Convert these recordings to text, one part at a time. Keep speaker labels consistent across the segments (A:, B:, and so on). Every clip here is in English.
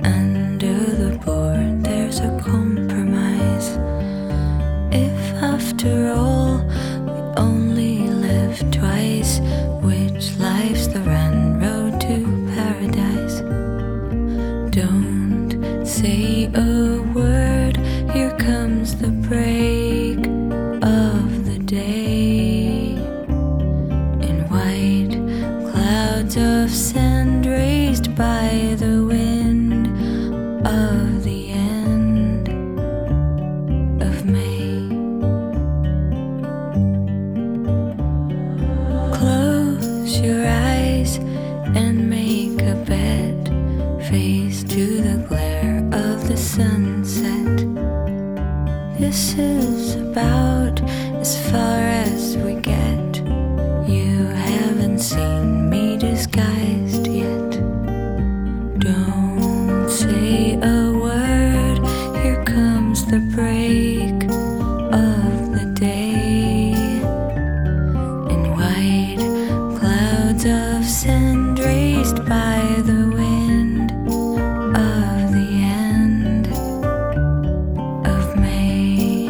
A: Under the board there's a compromise. If after all we only live twice, which life's the run road to paradise? Don't say a word, here comes the break of the day. In white clouds of sand raised by the wind of the end of May. Close your eyes and make a bed, face to the glare of the sunset. This is about as far as we get. You haven't seen me disguised yet. Don't say a word, here comes the break of the day. In white clouds of sand raised by the wind of the end of May.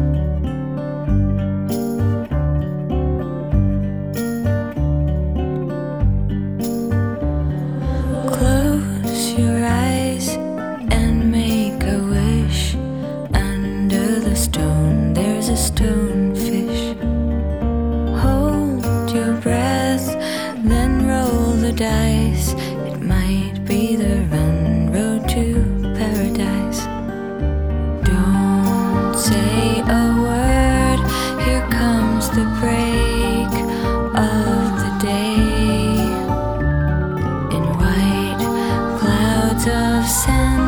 A: Close your eyes and make a wish. Under the stone there's a stonefish. Hold your breath, then roll the dice. It might be the run road to paradise. Don't say a word, here comes the break of the day. In white clouds of sand